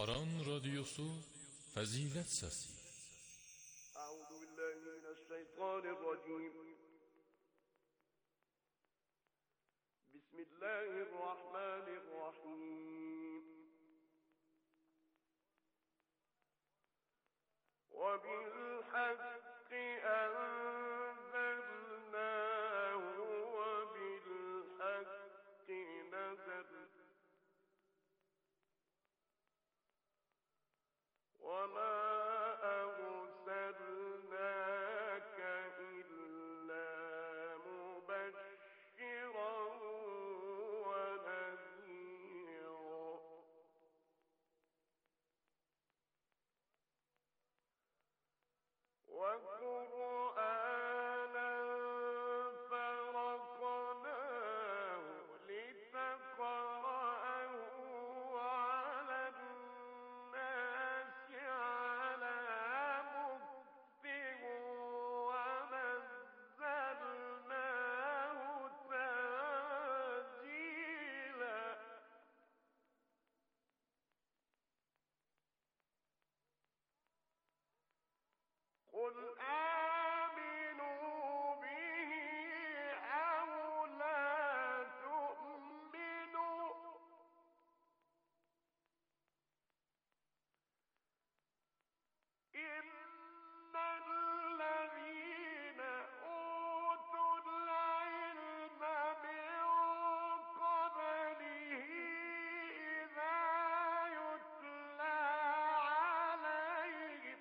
Aran Radyosu Fazilet Sesi. Euzu billahi mineşşeytanirracim. Bismillahirrahmanirrahim. Ve bil hakki enzelnahu ve bil hakki nazal. وَمَا أَرْسَلْنَاكَ إِلَّا مُبَشِّرًا وَنَذِيرًا وَقُرْآنًا فَرَقْنَاهُ لِتَقْرَأَهُ عَلَى النَّاسِ عَلَى مُكْثٍ وَنَزَّلْنَاهُ تَنزِيلًا قُلْ آمِنُوا بِهِ أَوْ لَا تُؤْمِنُوا إِنَّ الَّذِينَ أُوتُوا الْعِلْمَ مِن قَبْلِهِ إِذَا يُتْلَى عَلَيْهِمْ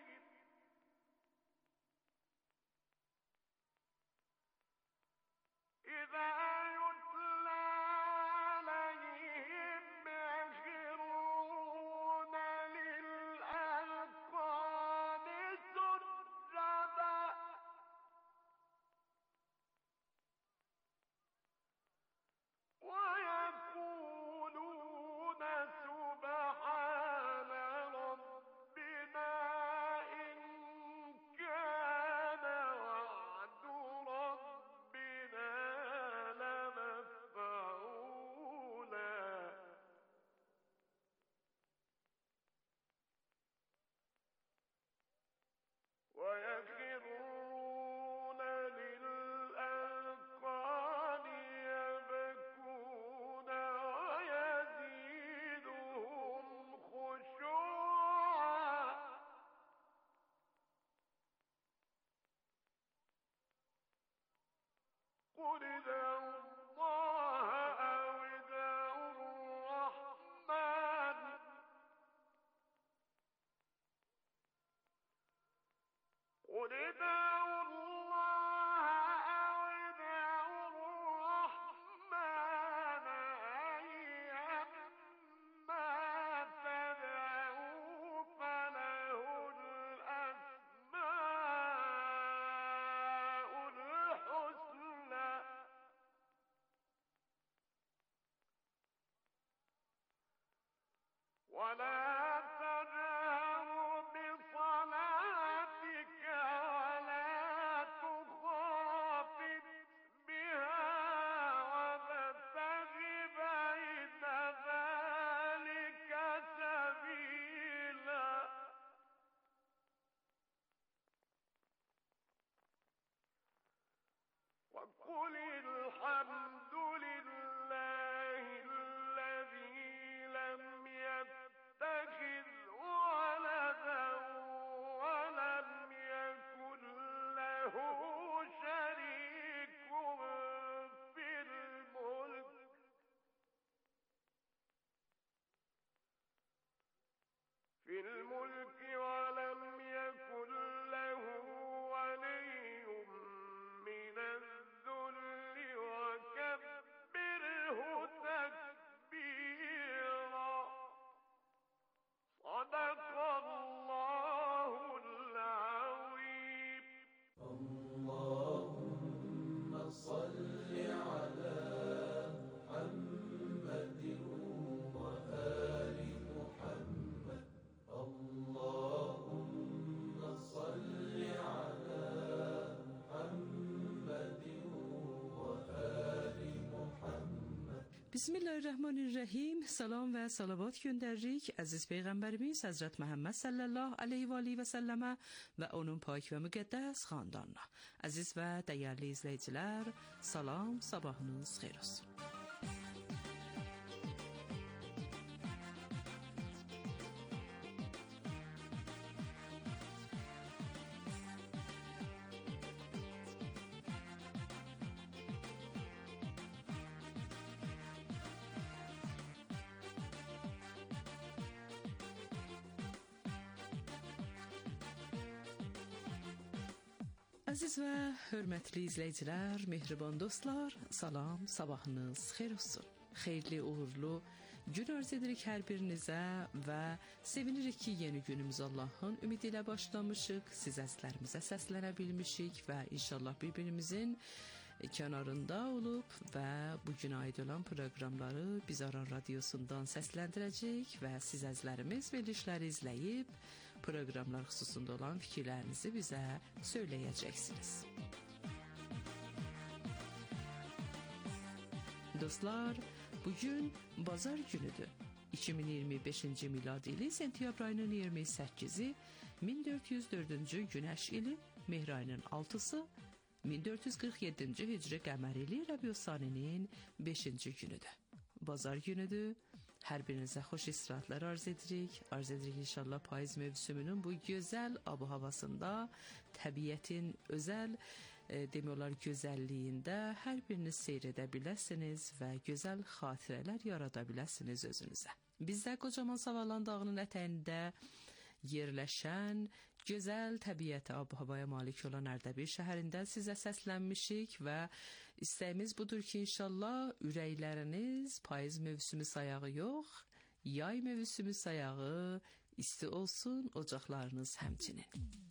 يَخِرُّونَ لِلْأَذْقَانِ سُجَّدًا وَيَقُولُونَ سُبْحَانَ رَبِّنَا إِن كَانَ وَعْدُ رَبِّنَا لَمَفْعُولًا وَيَخِرُّونَ لِلْأَذْقَانِ يَبْكُونَ وَيَزِيدُهُمْ خُشُوعًا قُلِ ادْعُوا اللَّهَ أَوِ ادْعُوا الرَّحْمَٰنَ قُلِ ادْعُوا اللَّهَ أَوِ ادْعُوا الرَّحْمَٰنَ أَيًّمَّا تَدْعُوا فَلَهُ الْأَسْمَاءُ الْحُسْنَىٰ وَلَا تَجْهَرْ بِصَلَاتِكَ وَلَا تُخَافِتْ بِهَا وَابْتَغِ بَيْنَ ذَٰلِكَ سَبِيلًا وَقُلِ الْحَمْدُ لِلَّهِ الَّذِي لَمْ يَتَّخِذْ وَلَدًا وَلَمْ يَكُن لَّهُ شَرِيكٌ في الْمُلْكِ وَلَمْ يَكُن لَّهُ وَلِيٌّ مِّنَ الذُّلِّ وَكَبِّرْهُ تَكْبِيرًا صدق الله العظيم. Bismillahirrahmanirrahim. Salam ve salavat gönderirik aziz peygamberimiz Hazret Muhammed sallallahu aleyhi ve aleyhi ve selleme ve onun pak ve müqəddəs xandanına. Aziz ve değerli izleyiciler, salam, sabahınız xeyir olsun. Aziz ve hürmetli izleyiciler, mehriban dostlar, salam, sabahınız xeyir olsun. Xeyirli, uğurlu gün arz edirik her birinize ve sevinirik ki yeni günümüz Allah'ın ümidiyle başlamışık. Siz əzizlərimizə səslənebilmişik ve inşallah birbirimizin kenarında olup ve bugün ait olan programları biz Aran Radyosu'ndan seslendirecek ve siz əzizlərimiz verilişleri izleyip programlar hususunda olan fikirlerinizi bize söyleyeceksiniz. Dostlar, bugün Bazar günüdür. 2025 miladi ili sentyabr ayının 28'i, 1404. Güneş ili, Mehr ayının 6'sı, 1447. Hicri qəmər ili Rəbiül Sani'nin 5. günüdür. Bazar günüdür. Her birinize hoş istirahatler arz edirik. Arz edirik inşallah payız mevsiminin bu güzel abu havasında, təbiətin özel demiyorlar güzelliğinde her biriniz seyredebilirsiniz ve güzel xatirələr yaradabilirsiniz özünüze. Biz de kocaman Savalan dağının ətəyində yerləşən gözəl təbiətə, ab-havaya malik olan Ərdəbil şəhərində sizə səslənmişik və istəyimiz budur ki, inşallah ürəkləriniz payız mövsümü sayağı yox, yay mövsümü sayağı isti olsun, ocaqlarınız həmçinin.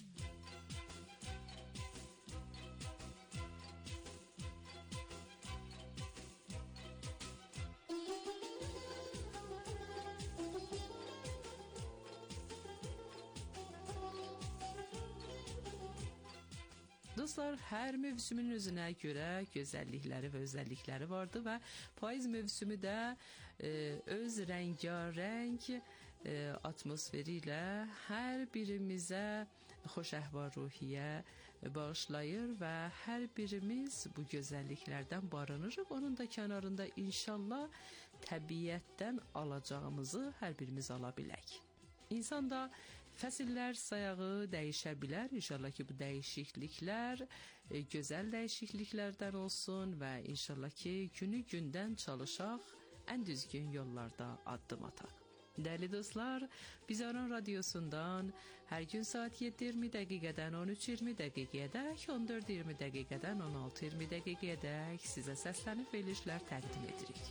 Dostlar, hər mövsümün özünə görə gözəllikləri və özəllikləri vardı və payız mövsümü də öz rəngarəng atmosferi ilə hər birimizə xoş əhval-ruhiyyə bağışlayır və hər birimiz bu gözəlliklərdən barınırıq. Onun da kənarında inşallah təbiətdən alacağımızı hər birimiz ala bilək. İnsan da fəsillər sayağı dəyişə bilər. İnşallah ki, bu dəyişikliklər gözəl dəyişikliklərdən olsun və inşallah ki, günü gündən çalışaq, ən düzgün yollarda addım ataq. Dəyərli dostlar, biz Aran Radyosu'ndan hər gün saat 7:20 dəqiqədən 13:20 dəqiqəyədək, 14:20 dəqiqədən 16:20 dəqiqəyədək sizə səslənib verilişlər təqdim edirik.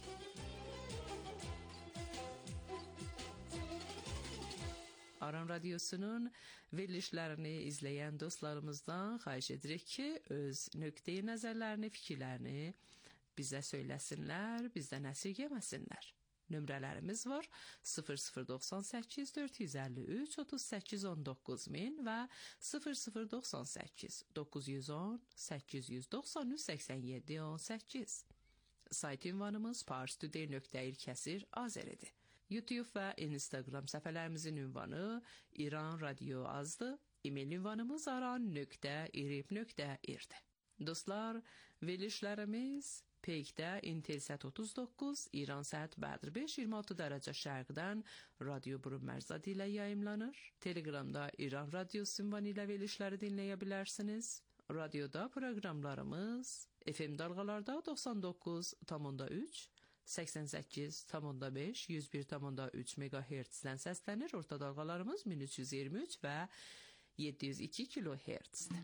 Aran Radyosu'nun verilişlerini izleyen dostlarımızdan xahiş edirik ki, öz nöqteyi nəzərlərini, fikirlərini bizə söyləsinlər, bizdən əsirgəməsinlər. Nömrələrimiz var 0098 453 38 19 min və 0098 910 893 87 18. Sayt ünvanımız parstoday.ir Azeridir. YouTube ve Instagram səhifələrimizin ünvanı İran Radyo azdır. E-mail ünvanımız aran.irib.irdir. Dostlar, verilişlərimiz Peykdə Intelsat 39, İran saat Bədr 5, 26 dərəcə şərqdən Radio Burun Mərzad ilə yayımlanır. Telegramda İran Radyosu ünvanı ilə verilişləri dinləyə bilərsiniz. Radyoda proqramlarımız FM dalğalarda 99,3, 88,5, 101,3 MHz-dən səslənir. Orta dalğalarımız 1323 və 702 kHz-dir.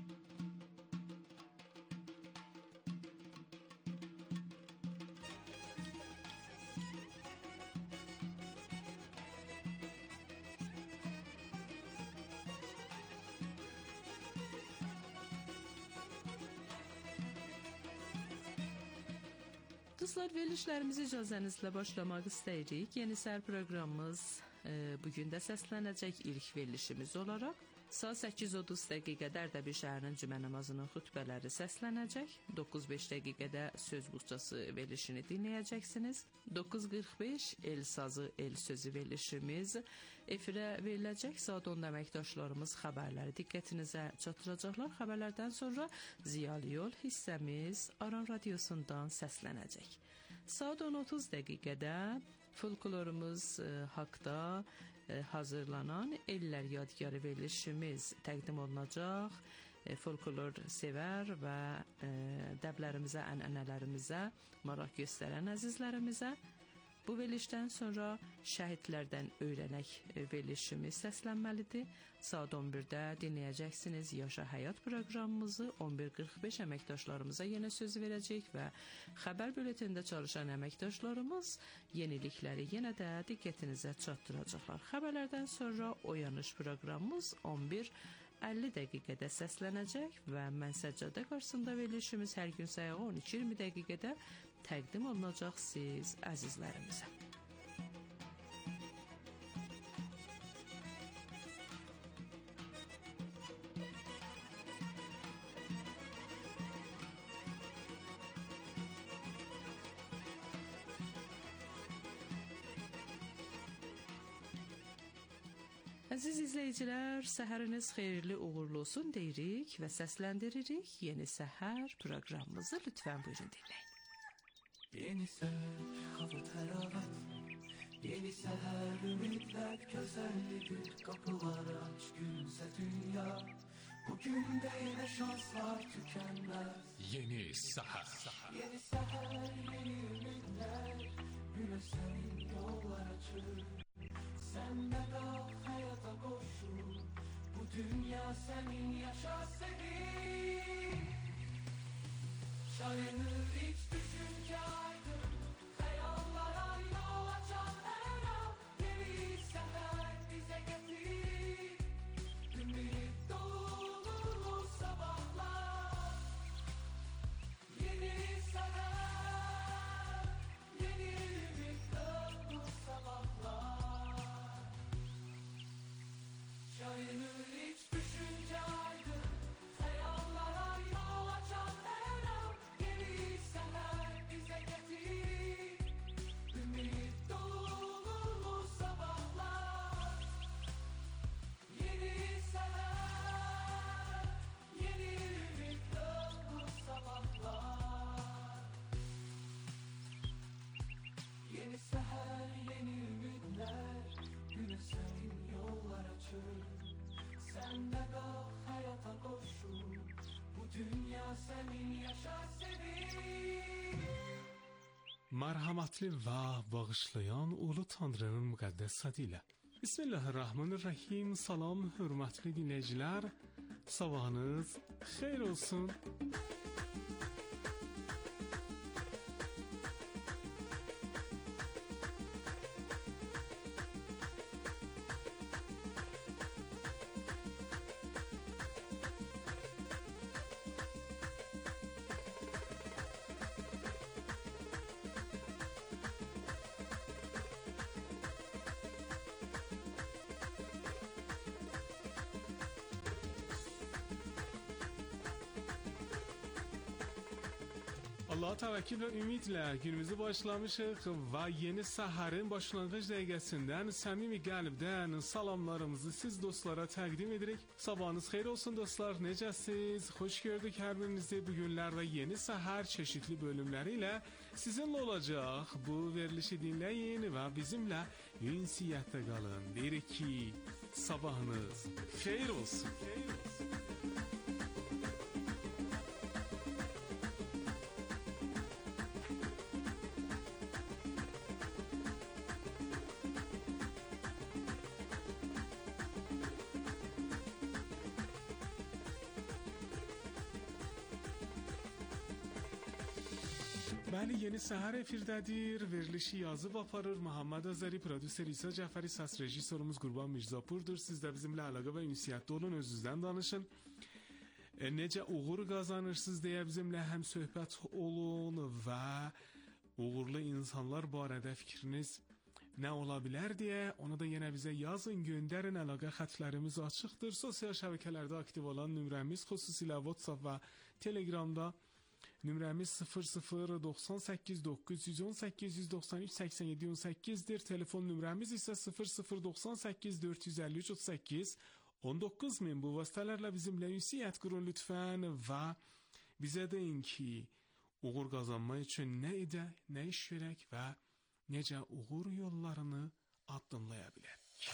Dostlar, verilişlərimizi icazənizlə başlamaq istəyirik. Yeni səhər proqramımız bugün də səslənəcək ilk verilişimiz olaraq Saat 8:30 dəqiqədə Ərdəbil şəhərinin cümə namazının xutbələri səslənəcək. 9:05 dəqiqədə söz buçası verilişini dinləyəcəksiniz. 9:45 El sazı, el sözü verilişimiz efirə veriləcək. Saat 10-da əməkdaşlarımız xəbərləri diqqətinizə çatdıracaqlar. Xəbərlərdən sonra Ziyalı Yol hissəmiz Aran radiosundan səslənəcək. Saat 10:30 dəqiqədə folklorumuz haqda hazırlanan Ellər Yadigarı verilişimiz təqdim olunacaq. Folklor sevər və dəblərimizə, ənənələrimizə maraq göstərən əzizlərimizə bu verilişdən sonra şəhidlərdən öyrənək verilişimiz səslənməlidir. Saat 11-də dinləyəcəksiniz Yaşa Həyat proqramımızı. 11:45 əməkdaşlarımıza yenə söz verəcək və xəbər bülletində çalışan əməkdaşlarımız yenilikləri yenə də diqqətinizə çatdıracaqlar. Xəbərlərdən sonra Oyanış proqramımız 11:50 dəqiqədə səslənəcək və mən səccadə qarşısında verilişimiz hər gün sayağı 12:20 dəqiqədə təqdim olunacaq siz əzizlərimizə. Əziz izləyicilər, səhəriniz xeyirli, uğurlu olsun deyirik və səsləndiririk. Yeni Səhər proqramımızı lütfən buyurun dinləyin. Yeni səhər, hava təravət, yeni səhər, ümidlər, gözəlli gün, qapılar aç, gülsə dünya, bugün də yenə şanslar tükənməz. Yeni Səhər. Yeni səhər, yeni ümidlər, günə sənin yollar açır. Sən də qal həyata qoşul, bu dünya sənin, yaşa senin. Şayanır iç düşüncə aydın, xəyallara yol açan hər an. Yeni səhər bizə gətir, ümid dolu sabahlar. Yeni səhər, yeni ümid dolu sabahlar. Şayanır iç düşüncə aydın, xəyallara yol açan hər an. Yeni səhər bizə gətir, ümid dolu sabahlar. Yeni səhər, yeni ümid dolu sabahlar. Yeni səhər, yeni ümidlər, günə sənin yollar açır. Sən də qal həyata qoşul, bu dünya sənin, yaşa senin. Mərhəmətli və bağışlayan Ulu Tanrının müqəddəs adıyla. Bismillahirrahmanirrahim. Salam, hörmətli dinləyicilər. Sabahınız xeyir olsun. Allah'a təvəkkül və ümidlə günümüzü başlamışıq və yeni səhərin başlanğıc dəqiqəsindən səmimi qəlbdən salamlarımızı siz dostlara təqdim edirik. Sabahınız xeyir olsun dostlar, necəsiz? Xoş gördük hər birinizi. Bu günlərdə yeni səhər çeşitli bölümləri ilə sizinlə olacaq. Bu verilişi dinləyin və bizimlə ünsiyyətdə qalın. Deyirik ki, sabahınız xeyir olsun. Bəli, yeni səhər efirdədir. Verilişi yazıb aparır Muhammed Azəri, prodüser İsa Cəfəri, səs rejissorumuz Qurban Mirzapurdur. Siz də bizimlə əlaqə və ünsiyyətdə olun, özünüzdən danışın. Necə uğur qazanırsınız deyə bizimlə həm söhbət olun və uğurlu insanlar barədə fikriniz nə ola bilər deyə onu da yenə bizə yazın, göndərin. Əlaqə xətlərimiz açıqdır. Sosial şəbəkələrdə aktiv olan nömrəmiz, xüsusilə WhatsApp və Telegramda nömrəmiz 0098 918 193 87 18-dir. Telefon nömrəmiz isə 0098 453 38 19000. Bu vasitələrlə bizimlə ünsiyyət qurun lütfən və bizə deyin ki, uğur qazanmaq üçün nə edək, nə iş görək və necə uğur yollarını addımlaya bilərik.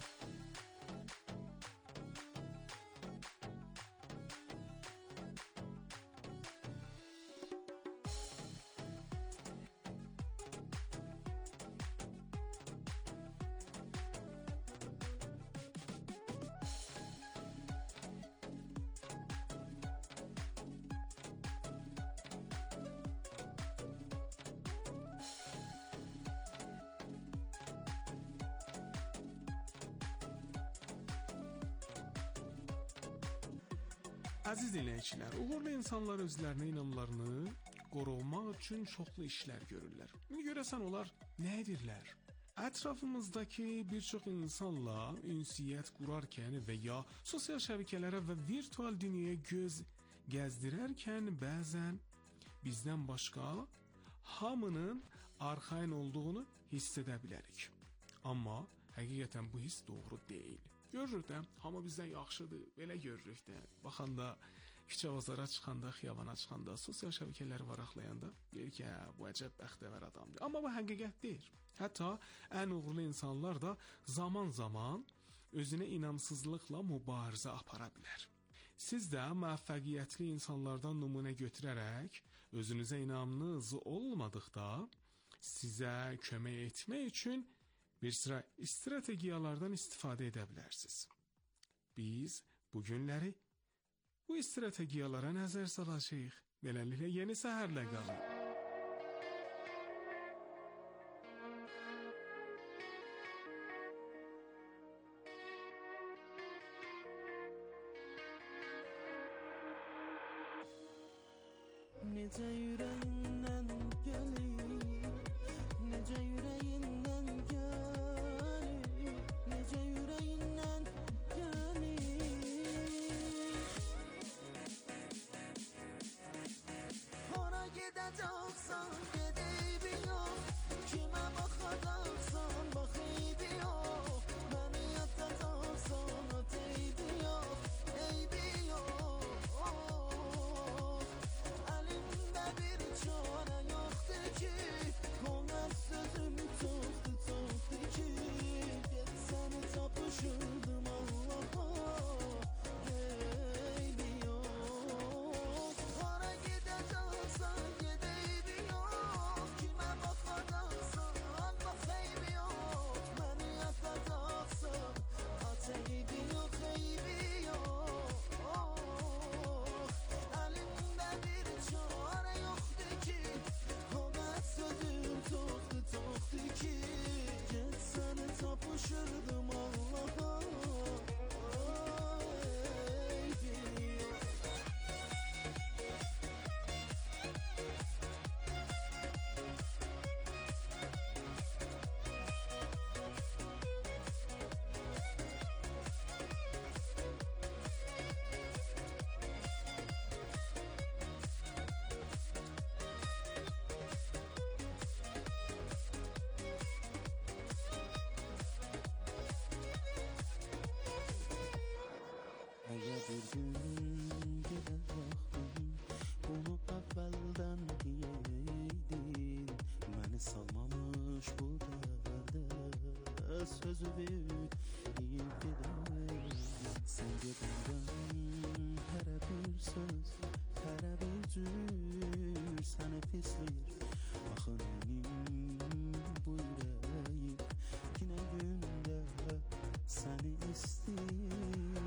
Əziz dinləyicilər, uğurlu insanlar özlərinə inamlarını qorumaq üçün çoxlu işlər görürlər. Görəsən onlar nə edirlər? Ətrafımızdakı bir çox insanla ünsiyyət qurarkən və ya sosial şəbəkələrə və virtual dünyaya göz gəzdirərkən bəzən bizdən başqa hamının arxayın olduğunu hiss edə bilərik. Amma həqiqətən bu hiss doğru deyil. Görürük də, hamı bizdən yaxşıdır, belə görürük də. Baxanda, küçə bazara çıxanda, xiyabana çıxanda, sosial şəbəkələri varaqlayanda, deyir ki, bu əcəb bəxtəvər adamdır. Amma bu həqiqətdir. Hətta ən uğurlu insanlar da zaman-zaman özünə inamsızlıqla mübarizə apara bilər. Siz də müvəffəqiyyətli insanlardan nümunə götürərək, özünüzə inamınız olmadıqda, sizə kömək etmək üçün bir sıra strategiyalardan istifadə edə bilərsiniz. Biz bu günləri bu strategiyalara nəzər salacağıq. Beləliklə yeni səhərlə qalın. Necə ürəyindən gəlir, necə ürəyindən gəlir, necə ürəyindən gəlir. Hara gedəcəksən, gedəybi yox, kimə baxacaqsan, baxaybi yox, məni yatacaqsan, ataybi yox, eybi yox. Tapışırdım Allah'a, eybi yox. Hara gedəcəksən, gedəybi yox, kimə baxacaqsan, bax eybi yox, məni yatacaqsan, at eybi yox, eybi yox. Əlimdə bir çarə yoxdur ki, ona sözüm çoxdur, çoxdur ki, getsəni tapışırdım Allah'a, eybi yox. Əgər bir gün gedər vaxtım, bunu əvvəldən deyeydin, məni salmamış bu dərdə, sözü deyib gedəydin. Sən gedəndən hərə bir söz, hərə bir cür səni pisləyir. Axı mənim bu ürəyim ki nə gündə səni istəyir.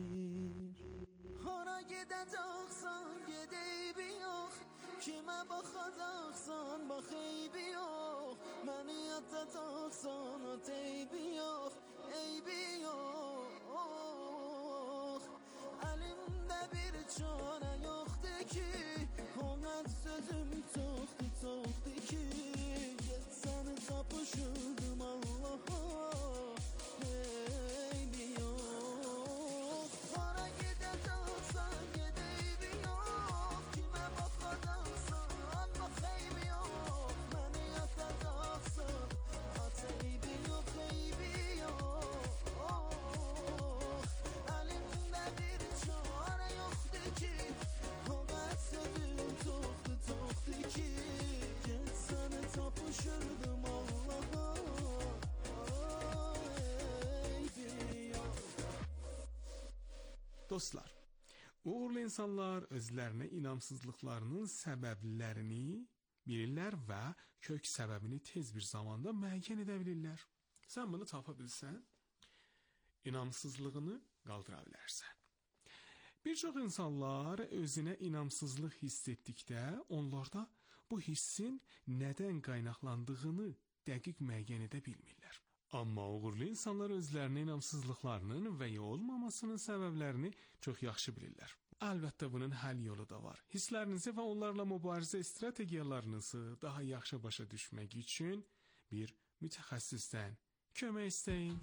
Hara gedəcəksən, gedəybi yox, kimə baxacaqsan, bax eybi yox, məni yatacaqsan, at eybi yox, eybi yox. Əlimdə bir çarə yoxdur ki, ona sözüm çoxdur, çoxdur ki, getsəni tapışırdım Allah'a. Eybi yok. Hara gideceksen gideybi yok. Kime bakacaksan bak eybi yok. Beni yatacaksan at eybi yok, eybi yok. Elimde bir çare yoktu ki, o kadar sözüm çoktu ki. Geçsene tapışırdım Allah'a. Eybi yok. Dostlar, uğurlu insanlar özlərinə inamsızlıqlarının səbəblərini bilirlər və kök səbəbini tez bir zamanda müəyyən edə bilirlər. Sən bunu tapa bilsən, inamsızlığını qaldıra bilərsən. Bir çox insanlar özünə inamsızlıq hiss etdikdə onlarda bu hissin nədən qaynaqlandığını dəqiq müəyyən edə bilmirlər. Amma uğurlu insanlar özlərinin inamsızlıqlarının və ya olmamasının səbəblərini çox yaxşı bilirlər. Əlbəttə bunun həll yolu da var. Hisslərinizi və onlarla mübarizə strategiyalarınızı daha yaxşı başa düşmək üçün bir mütəxəssisdən kömək istəyin.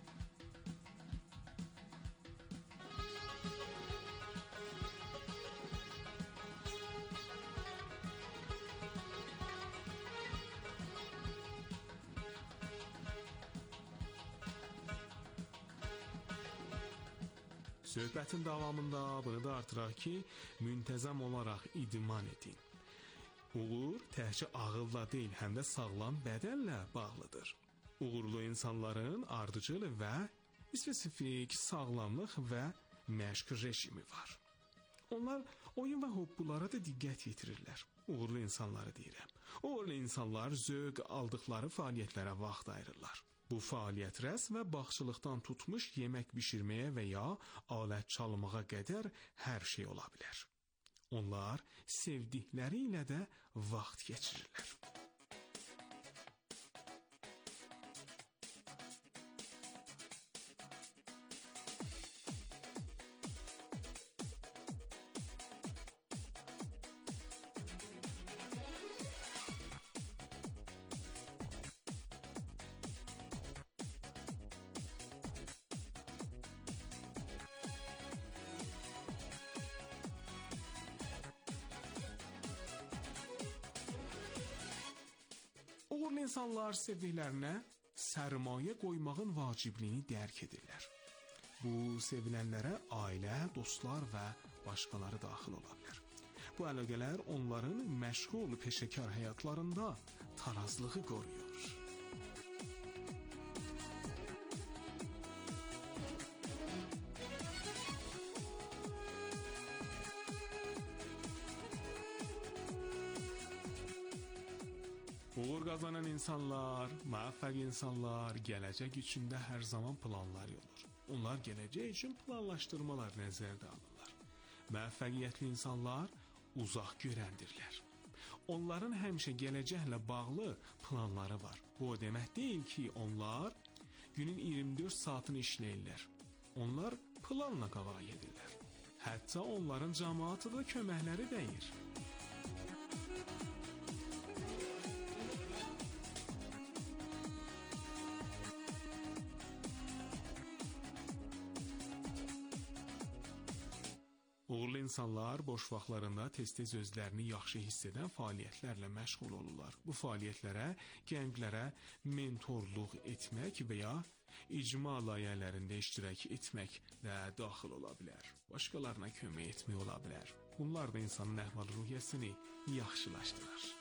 Söhbətin davamında bunu da artıraq ki, müntəzəm olaraq idman edin. Uğur təkcə ağılla deyil, həm də sağlam bədənlə bağlıdır. Uğurlu insanların ardıcıl və spesifik sağlamlıq və məşq rejimi var. Onlar oyun və hobbulara da diqqət yetirirlər. Uğurlu insanları deyirəm. Uğurlu insanlar zövq aldıqları fəaliyyətlərə vaxt ayırırlar. Bu fəaliyyət rəsm və bağçılıqdan tutmuş yemək bişirməyə və ya alət çalmağa qədər hər şey ola bilər. Onlar sevdikləri ilə də vaxt keçirirlər. Uğurlu insanlar sevdiklərinə sərmayə qoymağın vacibliyini dərk edirlər. Bu sevilənlərə ailə, dostlar və başqaları daxil ola bilər. Bu əlaqələr onların məşğul peşəkar həyatlarında tarazlığı qoruyur. Uğur qazanan insanlar, müvəffəq insanlar gələcək üçün də hər zaman planları olur. Onlar gələcək üçün planlaşdırmalar nəzərdə alırlar. Müvəffəqiyyətli insanlar uzaq görəndirlər. Onların həmişə gələcəklə bağlı planları var. Bu o demək deyil ki, onlar günün 24 saatını işləyirlər. Onlar planla qabağa gedirlər. Hətta onların cəmaatı da köməkləri dəyir. Uğurlu insanlar boş vaxtlarında tez-tez özlərini yaxşı hiss edən fəaliyyətlərlə məşğul olurlar. Bu fəaliyyətlərə gənclərə mentorluq etmək və ya icma layihələrində iştirak etmək də daxil ola bilər. Başqalarına kömək etmək ola bilər. Bunlar da insanın əhval-ruhiyyəsini yaxşılaşdırır.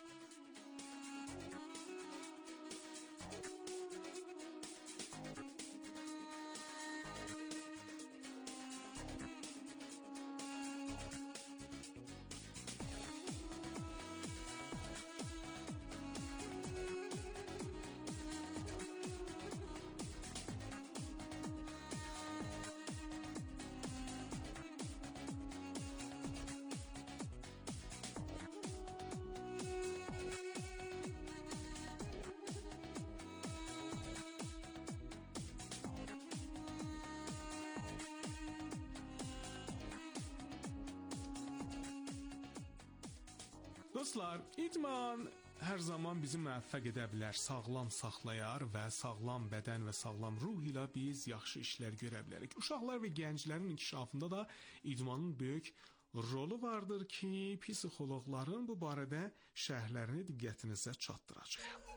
Dostlar, idman hər zaman bizi müvəffəq edə bilər, sağlam saxlayar və sağlam bədən və sağlam ruh ilə biz yaxşı işlər görə bilərik. Uşaqlar və gənclərin inkişafında da idmanın böyük rolu vardır ki, psixoloqların bu barədə şərhlərini diqqətinizə çatdıracağıq.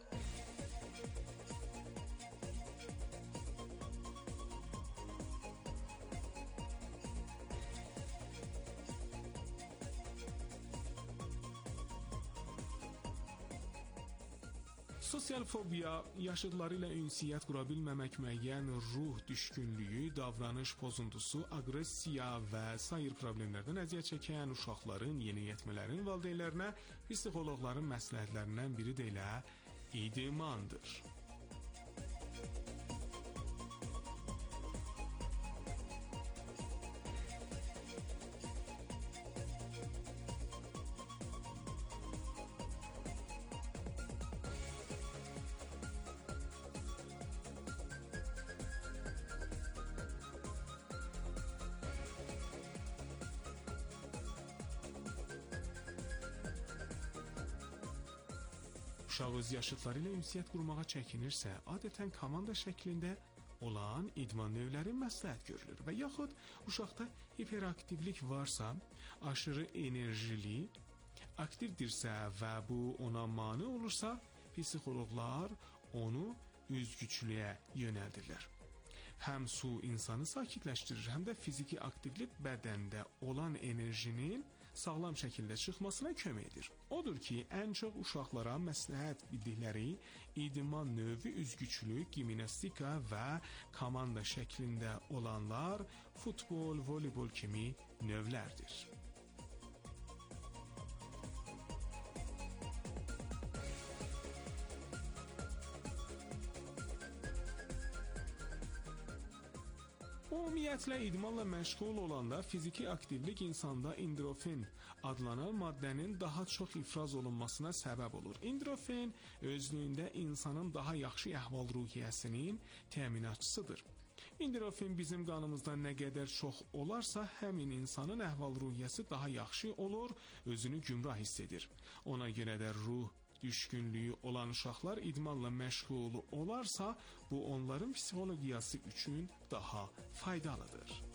Sosial fobiya, yaşıdları ilə ünsiyyət qura bilməmək, müəyyən ruh düşkünlüyü, davranış pozuntusu, aqressiya və sair problemlərdən əziyyət çəkən uşaqların, yeniyetmələrin valideynlərinə psixoloqların məsləhətlərindən biri də elə idmandır. Uşaq öz yaşıdları ilə ünsiyyət qurmağa çəkinirsə, adətən komanda şəklində olan idman növləri məsləhət görülür və yaxud uşaqda hiperaktivlik varsa, aşırı enerjili, aktivdirsə və bu ona mane olursa, psixoloqlar onu üzgüçlüyə yönəldirlər. Həm su insanı sakitləşdirir, həm də fiziki aktivlik bədəndə olan enerjinin sağlam şəkildə çıxmasına kömək edir. Odur ki, ən çox uşaqlara məsləhət bildikləri idman növü üzgüçlük, gimnastika və komanda şəklində olanlar futbol, voleybol kimi növlərdir. Ümumiyyətlə, idmanla məşğul olanda fiziki aktivlik insanda endorfin adlanan maddənin daha çox ifraz olunmasına səbəb olur. Endorfin özlüyündə insanın daha yaxşı əhval-ruhiyyəsinin təminatçısıdır. Endorfin bizim qanımızda nə qədər çox olarsa, həmin insanın əhval-ruhiyyəsi daha yaxşı olur, özünü gümrah hiss edir. Ona görə də ruh düşkünlüyü olan uşaqlar idmanla məşğul olarsa, bu onların psixologiyası üçün daha faydalıdır.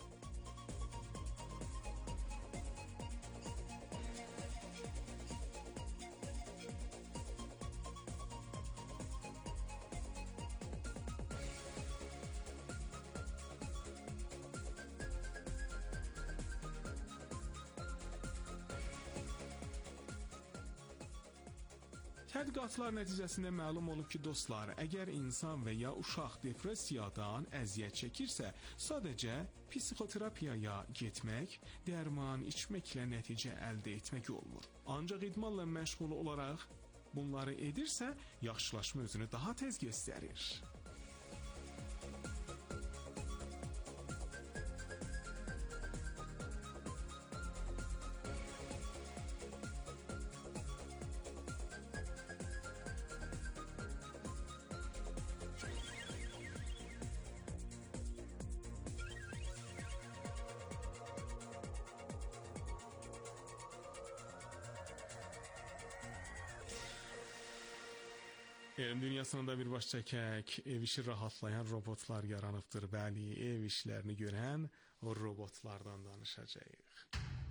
Tədqiqatlar nəticəsində məlum olub ki, dostlar, əgər insan və ya uşaq depressiyadan əziyyət çəkirsə, sadəcə psixoterapiyaya getmək, dərman içməklə nəticə əldə etmək olmur. Ancaq idmanla məşğul olaraq bunları edirsə, yaxşılaşma özünü daha tez göstərir. Elm dünyasında bir baş çəkək, ev işi rahatlayan robotlar yaranıbdır. Bəli, ev işlərini görən o robotlardan danışacağıq.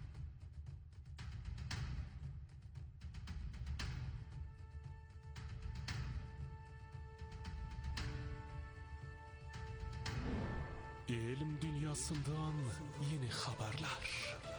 Elm dünyasından yeni xəbərlər.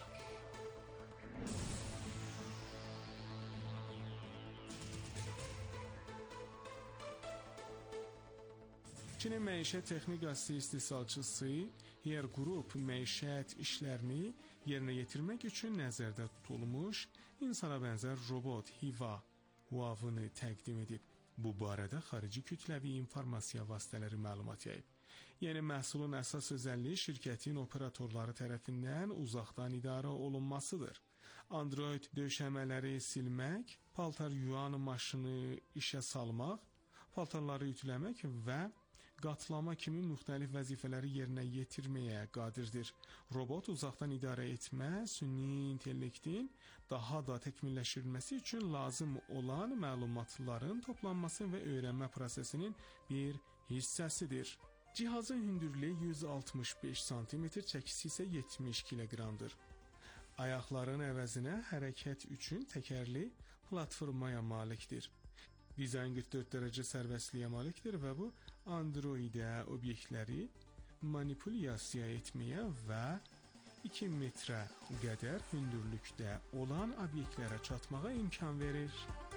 Çinin məişət texnikası istehsalçısı Her Group məişət işlərini yerinə yetirmək üçün nəzərdə tutulmuş insana bənzər robot Hiva Huawei təqdim edib. Bu barədə xarici kütləvi informasiya vasitələri məlumat yayıb. Yeni məhsulun əsas özəlliyi şirkətin operatorları tərəfindən uzaqdan idarə olunmasıdır. Android döşəmələri silmək, paltar yuyan maşını işə salmaq, paltarları ütüləmək və qatlama kimi müxtəlif vəzifələri yerinə yetirməyə qadirdir. Robot uzaqdan idarə etmə, süni intellektin daha da təkmilləşdirilməsi üçün lazım olan məlumatların toplanması və öyrənmə prosesinin bir hissəsidir. Cihazın hündürlüyü 165 sm, çəkisi isə 70 kq-dır. Ayaqların əvəzinə hərəkət üçün təkərli platformaya malikdir. Dizayn 44 dərəcə sərbəstliyə malikdir və bu Android-ə obyektləri manipulyasiya etməyə və 2 metrə qədər hündürlükdə olan obyektlərə çatmağa imkan verir.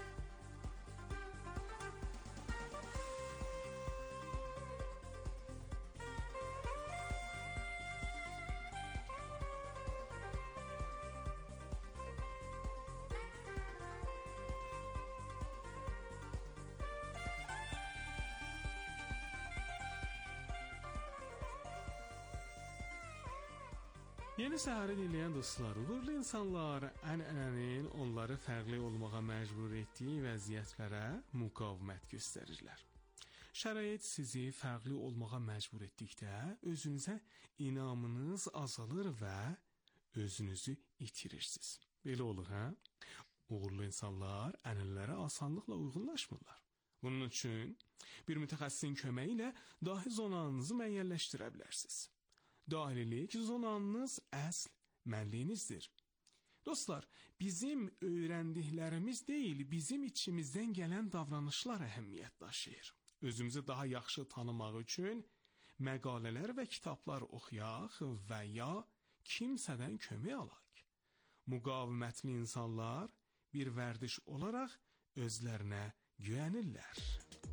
Yeni səhəri dinləyən dostlar, uğurlu insanlar ənənənin onları fərqli olmağa məcbur etdiyi vəziyyətlərə müqavimət göstərirlər. Şərait sizi fərqli olmağa məcbur etdikdə özünüzə inamınız azalır və özünüzü itirirsiniz. Belə olur, hə? Uğurlu insanlar ənənələrə asanlıqla uyğunlaşmırlar. Bunun üçün bir mütəxəssisin köməyi ilə dahi zonanızı müəyyənləşdirə bilərsiniz. Dahililik zonanız əsl mənliyinizdir. Dostlar, bizim öyrəndiklərimiz deyil, bizim içimizdən gələn davranışlar əhəmiyyət daşıyır. Özümüzü daha yaxşı tanımaq üçün məqalələr və kitablar oxuyaq və ya kimsədən kömək alaq. Müqavimətli insanlar bir vərdiş olaraq özlərinə güvənirlər.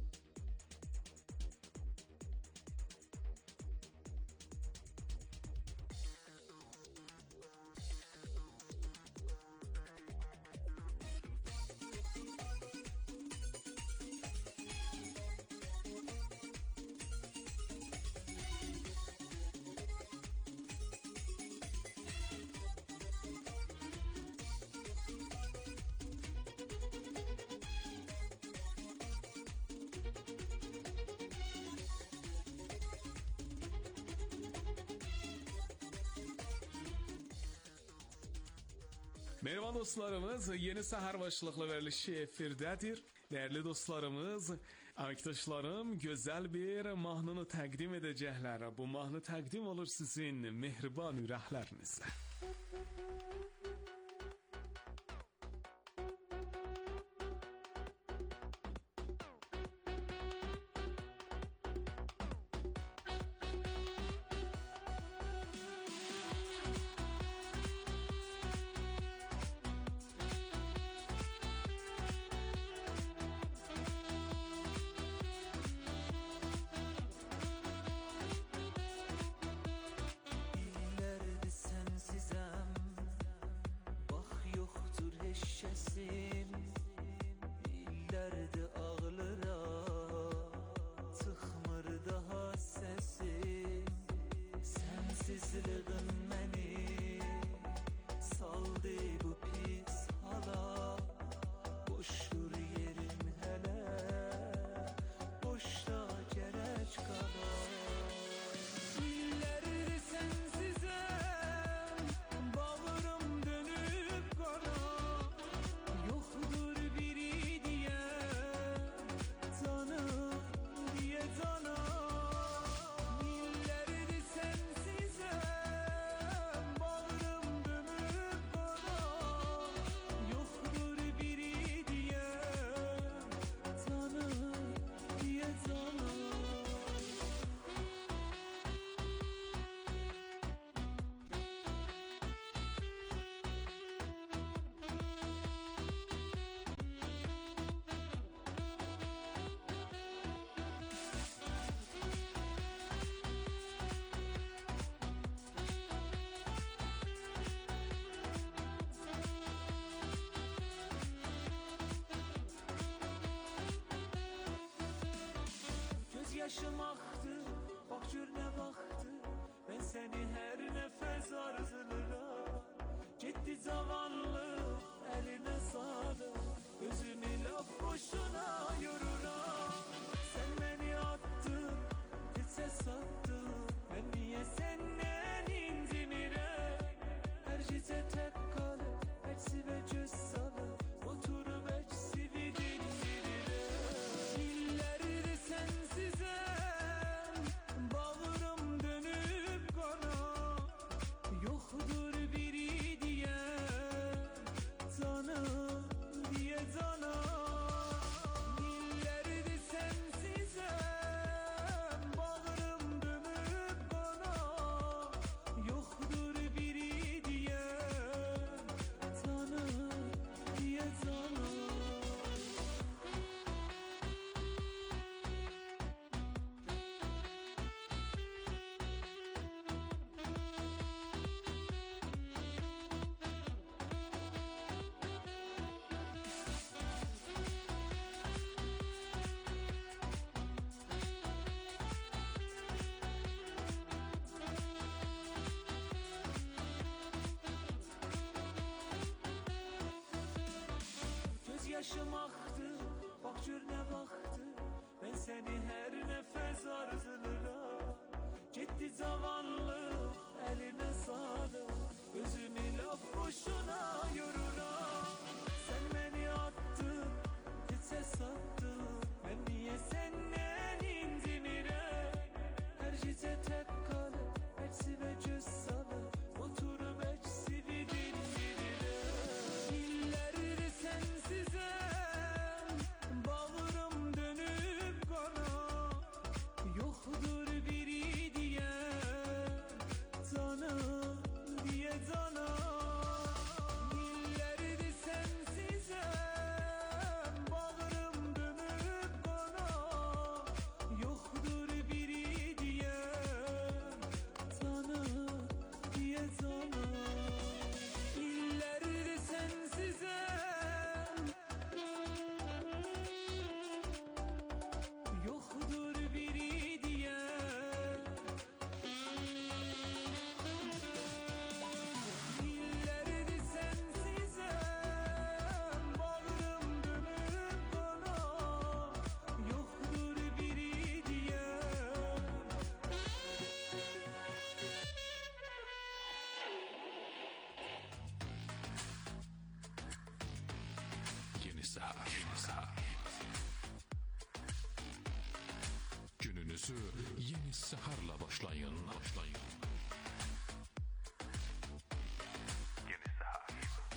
Merhaba dostlarımız, yeni səhər başlıqlı verilişi efirdədir. Dəyərli dostlarımız, arkadaşlarım gözəl bir mahnını təqdim edəcəklər. Bu mahnı təqdim olur sizin mehriban ürəklərinizə. yaşım aktı, bak gör ne baktı. Ben seni her nefes arzularım. Gitti zavallı eline sağlık. Gözümü laf boşuna yoruram. Sen beni attın, gitse sattın. Ben niye senden incinirem? Her gece tek kalıp, hepsine göz salıp, oturup hepsini dinlerim. İllerdir sensizem, bağrım dönüp bana. Yoktur biri diye, canım diye cana. İllerdir sensizem, bağrım dönüp bana. Yoktur biri diye, canım diye cana. İllerdir sensizem, yoktur biri diye. İllerdir sensizem, bağrım dönüp bana. Yoktur biri diye. Yeni Sahar. Gününüzü Yeni Sahar'la başlayın. Yeni Sahar.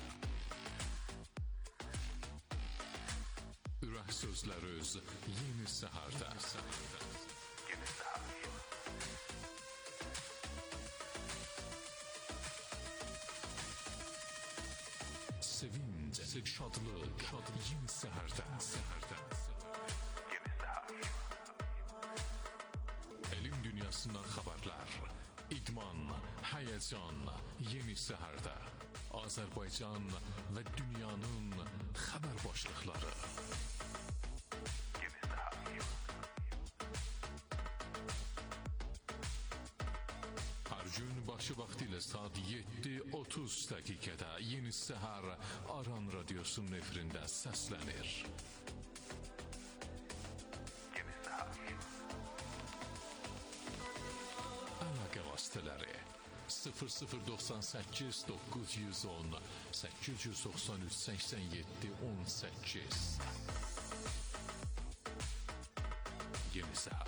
Ürək sözləriniz Yeni Sahar'da. Yeni Sahar. Sevinç, şadlık, Yeni Sahar'da. Yeni Sahar. Elm dünyasından xəbərlər, idman, həyəcan, Yeni Sahar'da. Azərbaycan və dünyanın xəbər başlıqları. Yeni Sahar. Hər gün başı vaxtı ilə saat 7:30 dəqiqədə Yeni Sahar Aran Radiosunun efirində səslənir. Yeni Sahar. Əlaqə vasitələri 0098 910 893 87 18. Yeni Sahar.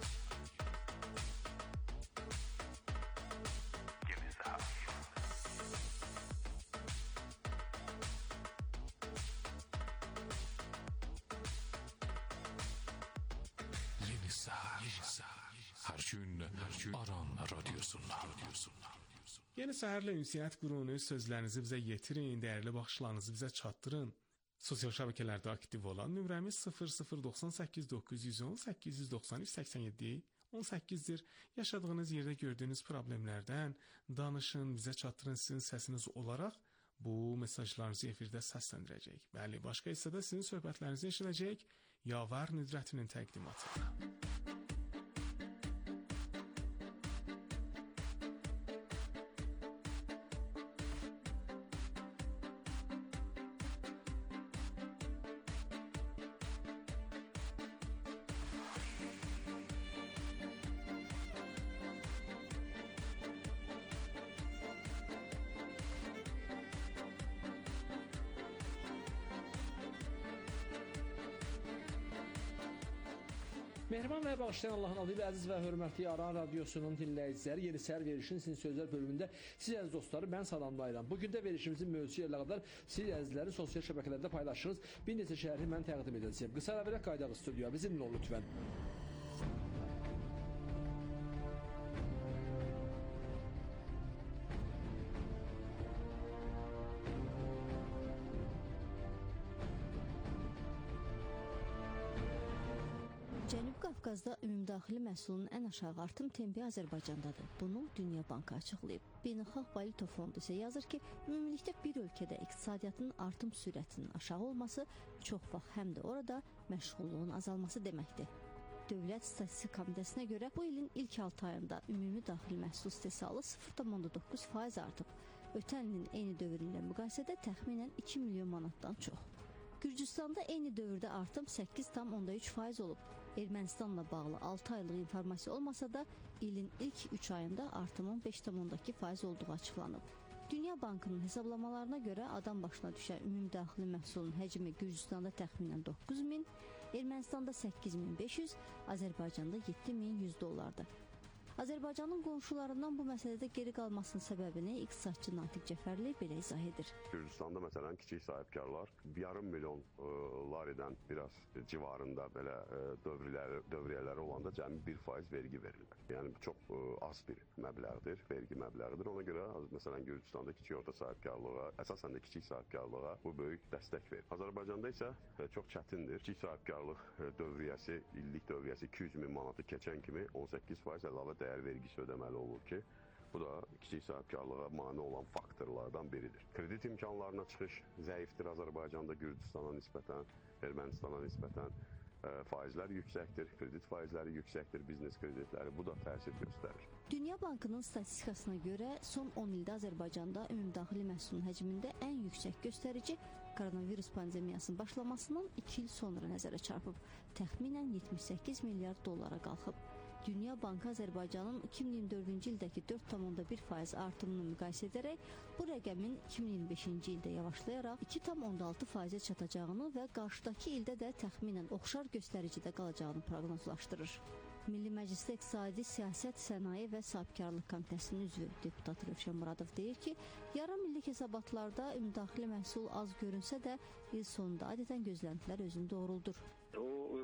Yeni Sahar. Yeni Sahar. Hər gün Aran Radiosundan. Yeni Səhərlə ünsiyyət qurun, öz sözlərinizi bizə yetirin, dəyərli baxışlarınızı bizə çatdırın. Sosial şəbəkələrdə aktiv olan nömrəmiz 0098 910 893 87 18-dir. Yaşadığınız yerdə gördüyünüz problemlərdən danışın, bizə çatdırın, sizin səsiniz olaraq bu mesajlarınızı efirdə səsləndirəcək. Bəli, başqa hissədə sizin söhbətlərinizi eşidəcək. Yavar Nüdrətinin təqdimatı. Mehriban və bağışlayan Allahın adı ilə əziz və hörmətli Aran Radiosunun dinləyiciləri, Yeni Səhər verilişinin Sizin Sözlər bölümündə siz əziz dostları mən salamlayıram. Bugün də verilişimizin mövzusu ilə qədər siz əzizləri sosial şəbəkələrdə paylaşırız. Bir neçə şərhi mən təqdim edəcəyim. Qısa və belə qaydaq stüdiyoya bizimlə olun lütfən. Cənubi Qafqazda ümumdaxili məhsulun ən aşağı artım tempi Azərbaycandadır. Bunu Dünya Bankı açıqlayıb. Beynəlxalq Valyuta Fondu isə yazır ki, ümumilikdə bir ölkədə iqtisadiyyatın artım sürətinin aşağı olması çox vaxt həm də orada məşğulluğun azalması deməkdir. Dövlət Statistik Komitəsinə görə bu ilin ilk 6 ayında ümumi daxili məhsul istehsalı 0,9% artıb. Ötən ilin eyni dövrü ilə müqayisədə təxminən 2 milyon manatdan çox. Gürcüstanda eyni dövrdə artım 8,3% olub. Ermənistanla bağlı 6 aylıq informasiya olmasa da ilin ilk 3 ayında artımın 5,2% olduğu açıqlanıb. Dünya Bankının hesablamalarına görə adam başına düşən ümumdaxili məhsulun həcmi Gürcüstanda təxminən 9.000, Ermənistanda 8.500, Azərbaycanda 7.100 dollardır. Azərbaycanın qonşularından bu məsələdə geri qalmasının səbəbini iqtisadçı Natiq Cəfərli belə izah edir. Gürcüstanda məsələn kiçik sahibkarlar yarım milyon laridən biraz civarında belə dövriyyələri olanda cəmi 1% vergi verirlər. Yəni çox az bir məbləğdir, vergi məbləğidir. Ona görə məsələn Gürcüstanda kiçik orta sahibkarlığa, əsasən də kiçik sahibkarlığa bu böyük dəstək verir. Azərbaycanda isə çox çətindir. Kiçik sahibkarlıq dövriyyəsi, illik dövriyyəsi 200.000 manatı keçən kimi 18% əlavə dəyər vergisi ödəməli olur ki, bu da kiçik sahibkarlığa mane olan faktorlardan biridir. Kredit imkanlarına çıxış zəifdir Azərbaycanda Gürcüstana nisbətən, Ermənistana nisbətən. Faizlər yüksəkdir, kredit faizləri yüksəkdir, biznes kreditləri, bu da təsir göstərir. Dünya Bankının statistikasına görə son 10 ildə Azərbaycanda ümumdaxili məhsulun həcmində ən yüksək göstərici koronavirus pandemiyasının başlamasından 2 il sonra nəzərə çarpıb. Təxminən 78 milyard dollara qalxıb. Dünya Bankı Azərbaycanın 2024-cü ildəki 4,1% artımını müqayisə edərək bu rəqəmin 2025-ci ildə yavaşlayaraq 2,6%-ə çatacağını və qarşıdakı ildə də təxminən oxşar göstəricidə qalacağını proqnozlaşdırır. Milli Məclisdə İqtisadi Siyasət, Sənaye və Sahibkarlıq Komitəsinin üzvü deputat Rövşən Muradov deyir ki, yarım illik hesabatlarda ümumdaxili məhsul az görünsə də il sonunda adətən gözləntilər özünü doğruldur. O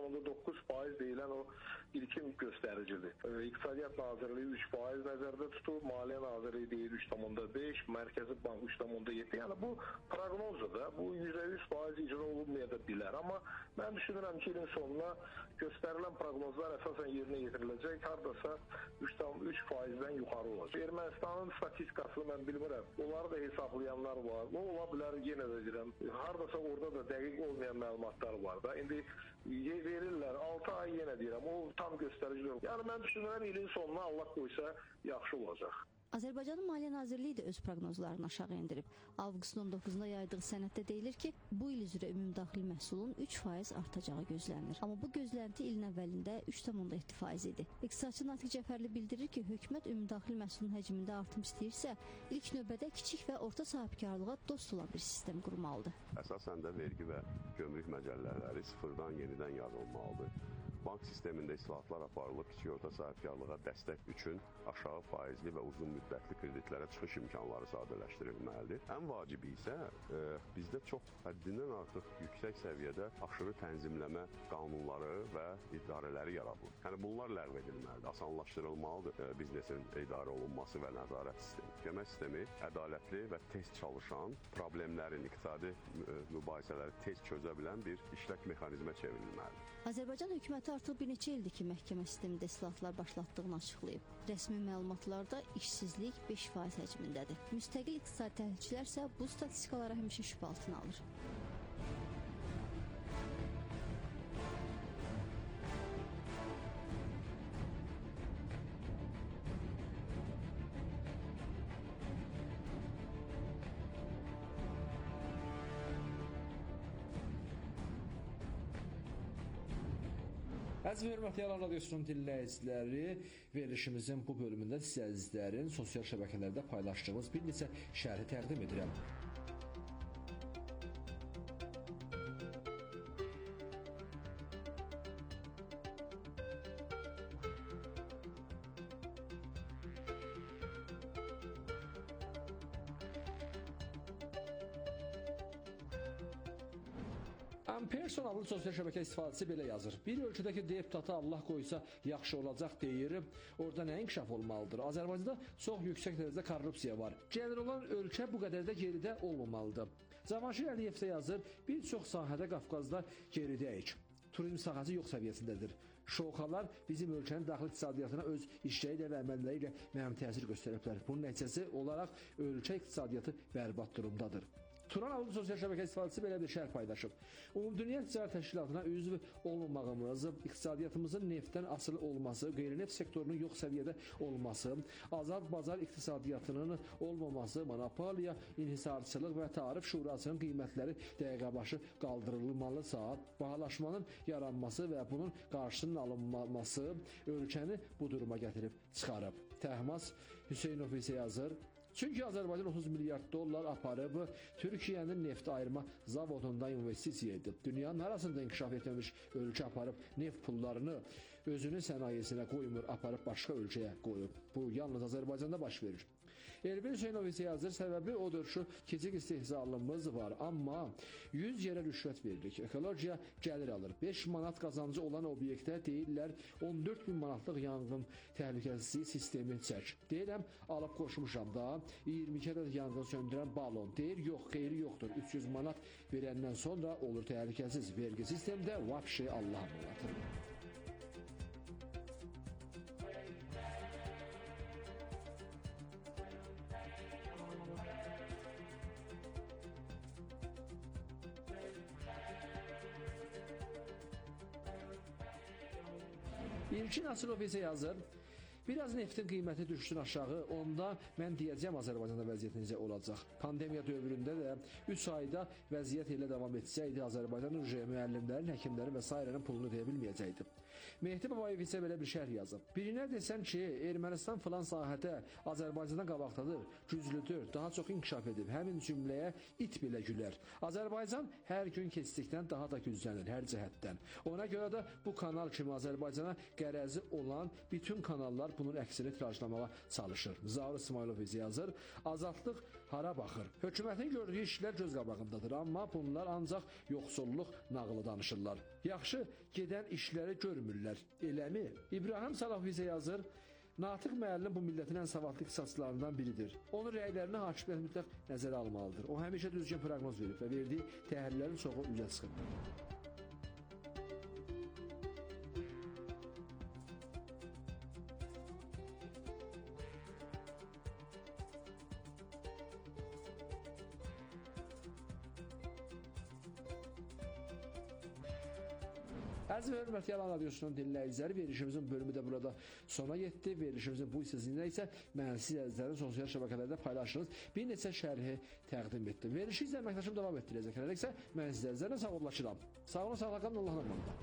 0,9% deyilən o ilkin göstəricidir. İqtisadiyyat Nazirliyi 3% nəzərdə tutur, Maliyyə Nazirliyi deyir 3,5, Mərkəzi Bank 3,7. Yəni bu proqnozdur da, bu %100% icra olunmaya da bilər. Amma mən düşünürəm ki, ilin sonuna göstərilən proqnozlar əsasən yerinə yetiriləcək, hardasa 3,3%-dən yuxarı olacaq. Ermənistanın statistikasını mən bilmirəm. Onları da hesaplayanlar var. O ola bilər, yenə də deyirəm, hardasa orada da dəqiq olmayan məlumatlar var da. İndi verirlər, 6 ay yenə deyirəm, o tam göstərici yox. Yəni mən düşünürəm ilin sonuna Allah qoysa yaxşı olacaq. Azərbaycanın Maliyyə Nazirliyi də öz proqnozlarını aşağı endirib. Avqustun 19-da yaydığı sənəddə deyilir ki, bu il üzrə ümumdaxili məhsulun 3% artacağı gözlənilir. Amma bu gözlənti ilin əvvəlində 3,7% idi. İqtisadçı Natiq Cəfərli bildirir ki, hökumət ümumdaxili məhsulun həcmində artım istəyirsə, ilk növbədə kiçik və orta sahibkarlığa dost olan bir sistem qurmalıdır. Əsasən də vergi və gömrük məcəllələri sıfırdan yenidən yazılmalıdır. Bank sistemində islahatlar aparılıb, kiçik orta sahibkarlığa dəstək üçün aşağı faizli və uzun müddətli kreditlərə çıxış imkanları sadələşdirilməlidir. Ən vacibi isə bizdə çox həddindən artıq yüksək səviyyədə aşırı tənzimləmə qanunları və idarələri yaradılır. Yəni bunlar ləğv edilməlidir, asanlaşdırılmalıdır biznesin idarə olunması və nəzarət sistemi. Məhkəmə sistemi ədalətli və tez çalışan, problemlərin, iqtisadi mübahisələri tez çözə bilən bir işlək mexanizmə çevrilməlidir. Azərbaycan hökuməti artıq bir neçə ildir ki, məhkəmə sistemində islahatlar başlatdığını açıqlayıb. Rəsmi məlumatlarda işsizlik 5% həcmindədir. Müstəqil iqtisadi təhlilçilər isə bu statistikalara həmişə şübhə altına alır. Əziz və hörmətli Aran Radiosunun dinləyiciləri, verilişimizin bu bölümündə sizlərin sosial şəbəkələrdə paylaşdığımız bir neçə şərhi təqdim edirəm. Amperson adlı sosial şəbəkə istifadəçisi belə yazır. Bir ölkədəki deputatı Allah qoysa yaxşı olacaq deyir. Orada nə inkişaf olmalıdır? Azərbaycanda çox yüksək dərəcədə korrupsiya var. Genel olan ölkə bu qədər də geridə olmamalıdır. Cavanşir Əliyev də yazır. Bir çox sahədə Qafqazda geridəyik. Turizm sahəsi yox səviyyəsindədir. Şoxalar bizim ölkənin daxili iqtisadiyyatına öz işləri ilə və əməlləri ilə mühüm təsir göstəriblər. Bunun nəticəsi olaraq ölkə iqtisadiyyatı bərbad durumdadır. Turan adlı sosial şəbəkə istifadəçisi belə bir şərh paylaşıb. Ümumdünya Ticarət Təşkilatına üzv olmamağımız, iqtisadiyyatımızın neftdən asılı olması, qeyri-neft sektorunun yox səviyyədə olması, azad bazar iqtisadiyyatının olmaması, monopoliya, inhisarçılıq və tarif şurasının qiymətləri dəqiqəbaşı qaldırılmalısa, bahalaşmanın yaranması və bunun qarşısının alınması ölkəni bu duruma gətirib çıxarıb. Təhmas Hüseynov isə yazır. Çünki Azərbaycan 30 milyard dollar aparıb Türkiyənin neft ayırma zavodunda investisiya edib. Dünyanın arasında inkişaf etməmiş ölkə aparıb neft pullarını özünün sənayesinə qoymur, aparıb başqa ölkəyə qoyub. Bu yalnız Azərbaycanda baş verir. Elvin Hüseynov isə yazır, səbəbi odur ki, kiçik istehzalımız var, amma 100 yerə rüşvət veririk. Ekologiya gəlir alır. 5 manat qazancı olan obyektə deyirlər 14 bin manatlıq yanğın təhlükəsizliyi sistemi çək. Deyirəm, alıb qoşmuşam da 22 ədəd yanğın söndürən balon. Deyir, yox, xeyri yoxdur. 300 manat verəndən sonra olur təhlükəsiz. Vergi sistemdə vapşi Allah anlatır. İlkin Asılov isə yazır, biraz neftin qiyməti düşsün aşağı, onda mən deyəcəm Azərbaycanda vəziyyət necə olacaq. Pandemiya dövründə də 3 ayda vəziyyət elə davam etsəydi, Azərbaycanın müəllimlərin, həkimlərin və s. pulunu deyə bilməyəcəkdi. Mehdi Babayev isə belə bir şərh yazıb. Birinə desən ki, Ermənistan filan sahədə Azərbaycandan qabaqdadır, güclüdür, daha çox inkişaf edib, həmin cümləyə it belə gülər. Azərbaycan hər gün keçdikdən daha da güclənir, hər cəhətdən. Ona görə də bu kanal kimi Azərbaycana qərəzi olan bütün kanallar bunun əksini tirajlamağa çalışır. Zaur İsmailov isə yazır, azadlıq hara baxır? Hökumətin gördüyü işlər göz qabağındadır, amma bunlar ancaq yoxsulluq nağılı danışırlar. Yaxşı gedən işləri görmürlər. Eləmi? İbrahim Salahov isə yazır, Natiq müəllim bu millətin ən savadlı ixtisasçılarından biridir. Onun rəylərini hakimiyyət mütləq nəzərə almalıdır. O həmişə düzgün proqnoz verib və verdiyi təhlillərin çoxu üzə çıxıb. Əziz və hörmətli Yalan Radiosunun dinləyiciləri, verilişimizin bölümü də burada sona yetdi. Verilişimizin bu hissəsində isə mən siz əzizlərin sosial şəbəkələrdə paylaşdığınız bir neçə şərhi təqdim etdim. Verilişi isə əməkdaşım davam etdirəcək. Hələliksə mən siz əzizlərlə sağollaşıram. Sağ olun, sağ qalın, Allahın əmanında.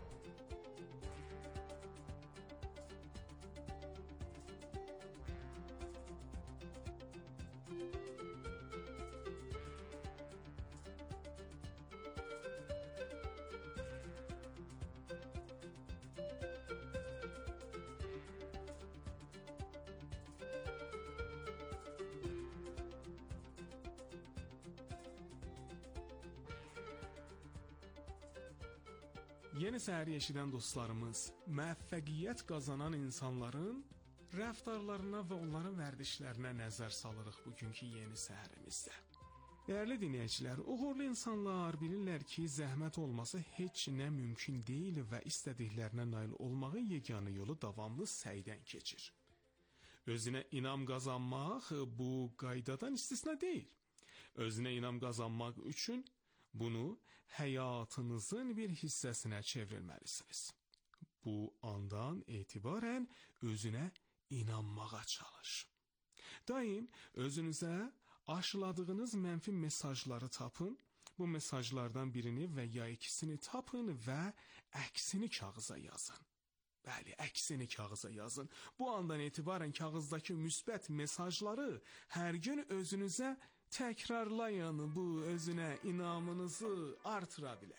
Yeni səhər eşidən dostlarımız, müvəffəqiyyət qazanan insanların rəftarlarına və onların vərdişlərinə nəzər salırıq bugünkü yeni səhərimizdə. Dəyərli dinləyicilər, uğurlu insanlar bilirlər ki, zəhmət olması heç nə mümkün deyil və istədiklərinə nail olmağın yeganə yolu davamlı səydən keçir. Özünə inam qazanmaq bu qaydadan istisna deyil. Özünə inam qazanmaq üçün bunu həyatınızın bir hissəsinə çevrilməlisiniz. Bu andan etibarən özünə inanmağa çalış. Daim özünüzə aşıladığınız mənfi mesajları tapın, bu mesajlardan birini və ya ikisini tapın və əksini kağıza yazın. Bəli, əksini kağıza yazın. Bu andan etibarən kağızdakı müsbət mesajları hər gün özünüzə təkrarlayın, bu özünə inamınızı artıra bilər.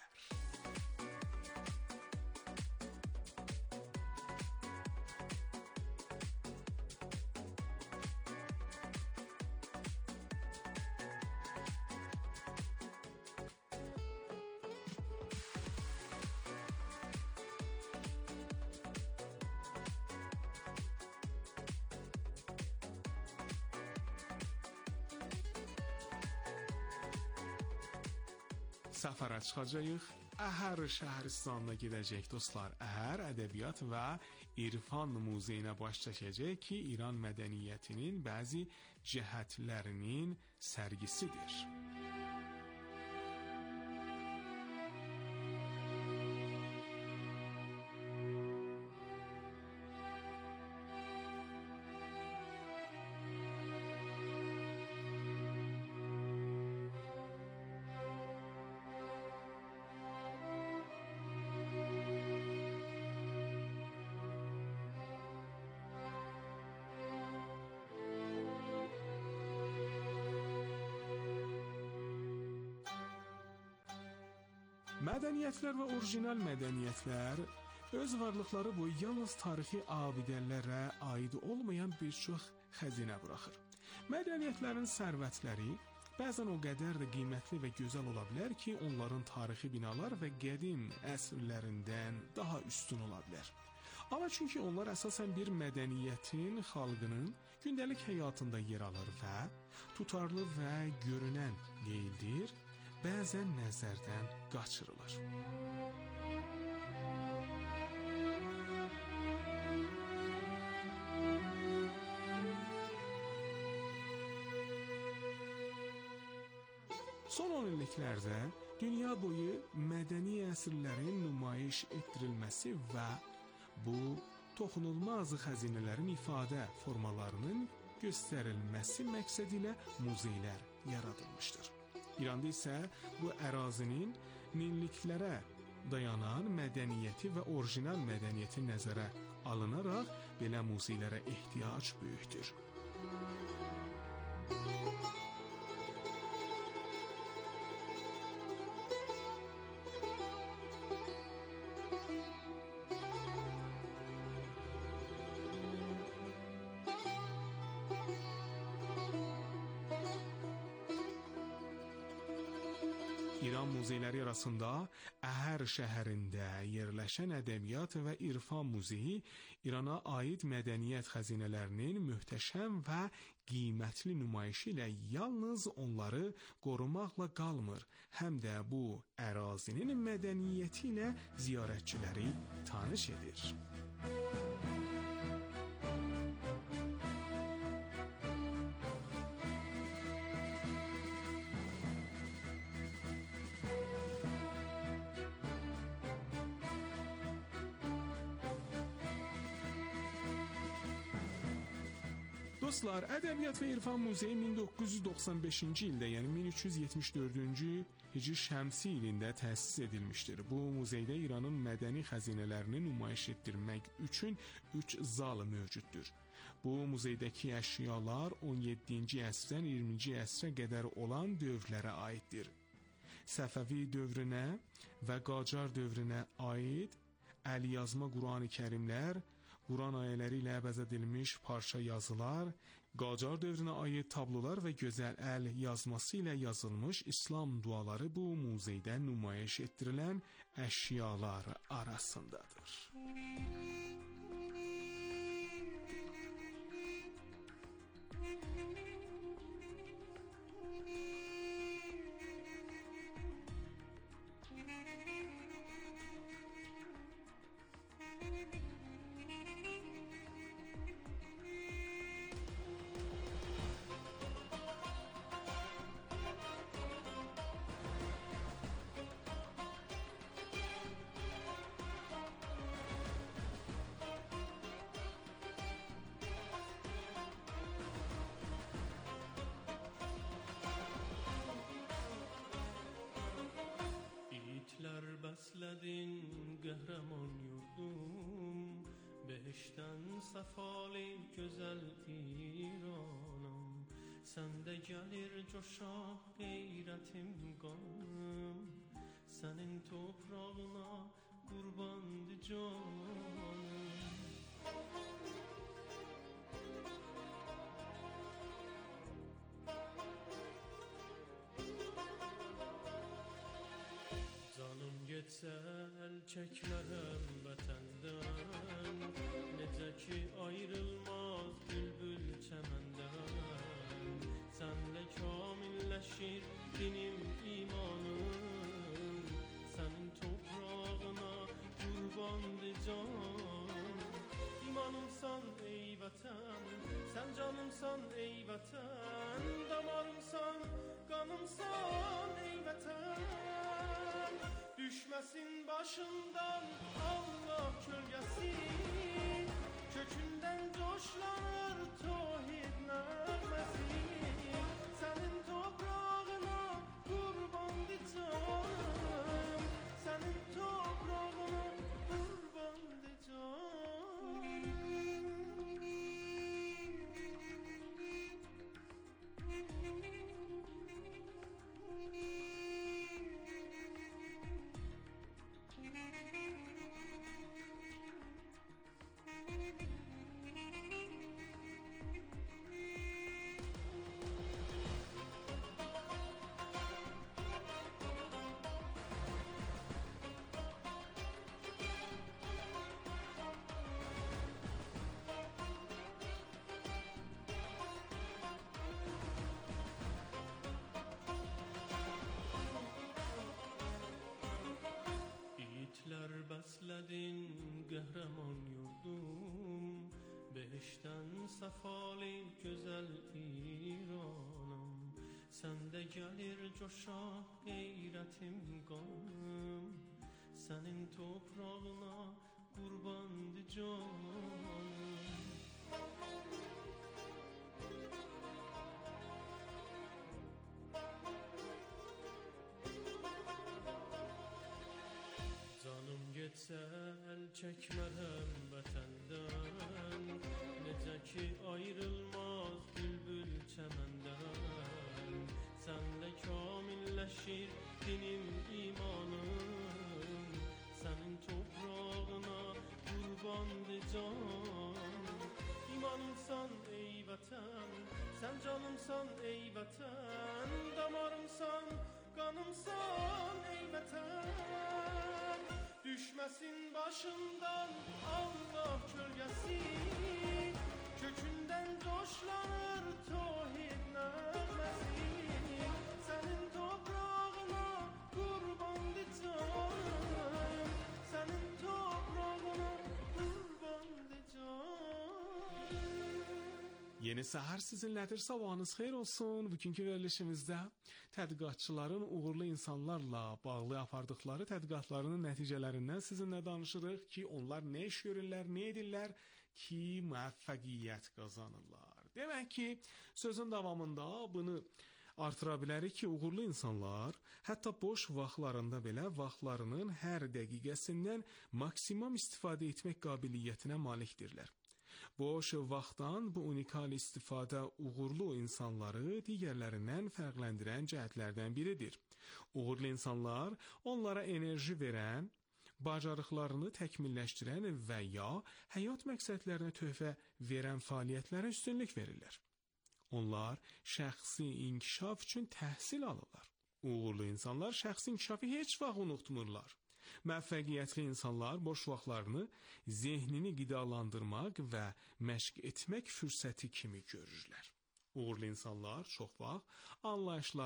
Səfərə çıxacağıq, Əhər şəhristanına gedəcək dostlar. Əhər ədəbiyyat və İrfan muzeyinə baş çəkəcək ki, İran mədəniyyətinin bəzi cəhətlərinin sərgisidir. Mədəniyyətlər və orijinal mədəniyyətlər öz varlıqları boyu yalnız tarixi abidələrə aid olmayan bir çox xəzinə buraxır. Mədəniyyətlərin sərvətləri bəzən o qədər də qiymətli və gözəl ola bilər ki, onların tarixi binalar və qədim əsrlərindən daha üstün ola bilər. Amma çünki onlar əsasən bir mədəniyyətin, xalqının gündəlik həyatında yer alır və tutarlı və görünən deyildir, bəzən nəzərdən qaçırılır. Son 10 illiklərdə dünya boyu mədəni əsrlərin nümayiş etdirilməsi və bu toxunulmaz xəzinələrin ifadə formalarının göstərilməsi məqsədilə muzeylər yaradılmışdır. İranda isə bu ərazinin minliklərə dayanan mədəniyyəti və orijinal mədəniyyəti nəzərə alınaraq belə muzeylərə ehtiyac böyükdür. İran muzeyləri arasında Əhər şəhərində yerləşən Ədəbiyyat və İrfan Muzeyi İrana aid mədəniyyət xəzinələrinin möhtəşəm və qiymətli nümayişi ilə yalnız onları qorumaqla qalmır, həm də bu ərazinin mədəniyyəti ilə ziyarətçiləri tanış edir. Dostlar, Ədəbiyyat və İrfan Muzeyi 1995-ci ildə, yəni 1374-cü Hicri Şəmsi ilində təsis edilmişdir. Bu muzeydə İranın mədəni xəzinələrini nümayiş etdirmək üçün 3 zal mövcuddur. Bu muzeydəki əşyalar 17-ci əsrdən 20-ci əsrə qədər olan dövrlərə aiddir. Səfəvi dövrünə və Qacar dövrünə aid əlyazma Qurani Kərimlər, Quran ayələri ilə bəzədilmiş parça yazılar, Qacar dövrünə aid tablolar və gözəl əl yazması ilə yazılmış İslam duaları bu muzeydə nümayiş etdirilən əşyalar arasındadır. Bəsledin qəhrəman yurdum, behişdən səfali gözəl İranım. Səndə gəlir coşaq qeyrətim qanım, sənin toprağına qurbandı canım. Getsə əl çəklərəm vətəndən, necə ki ayrılmaz bülbül çəməndən. Sənlə kamilləşir dinim imanım, sənin toprağına qurbandı can. İmanımsan ey vətən, sən canımsan ey vətən, damarımsan, qanımsan ey vətən. Düşməsin başından Allah kölgəsi, kökündən coşlanır tauhid nəğməsi. Sənin toprağına qurbandı canım, sənin toprağına qurbandı canım. Səndə gəlir coşaq qeyrətim qanım, sənin toprağına qurbandı canım. Canım getsə əl çəkmərəm vətəndən, necə ki ayrılmaz bülbül çəməndən. Sənlə kamilləşir dinim, imanım, sənin toprağına qurbandı can. İmanımsan ey vətən, sən canımsan ey vətən, damarımsan, qanımsan ey vətən. Düşməsin başımdan Allah kölgəsi, kökündən coşlanır tohid nəğməsi. Sənin toprağına qurbandı canım, sənin toprağına qurbandı canım. Yeni səhər sizinlədir, sabahınız xeyir olsun. Bugünkü verilişimizdə tədqiqatçıların uğurlu insanlarla bağlı apardıqları tədqiqatlarının nəticələrindən sizinlə danışırıq ki, onlar nə iş görürlər, nə edirlər ki, müvəffəqiyyət qazanırlar. Demək ki, sözün davamında bunu artıra bilərik ki, uğurlu insanlar hətta boş vaxtlarında belə vaxtlarının hər dəqiqəsindən maksimum istifadə etmək qabiliyyətinə malikdirlər. Boş vaxtdan bu unikal istifadə uğurlu insanları digərlərindən fərqləndirən cəhətlərdən biridir. Uğurlu insanlar onlara enerji verən, bacarıqlarını təkmilləşdirən və ya həyat məqsədlərinə töhfə verən fəaliyyətlərə üstünlük verirlər. Onlar şəxsi inkişaf üçün təhsil alırlar. Uğurlu insanlar şəxsi inkişafı heç vaxt unutmurlar. Müvəffəqiyyətli insanlar boş vaxtlarını zehnini qidalandırmaq və məşq etmək fürsəti kimi görürlər. Uğurlu insanlar çox vaxt anlayışları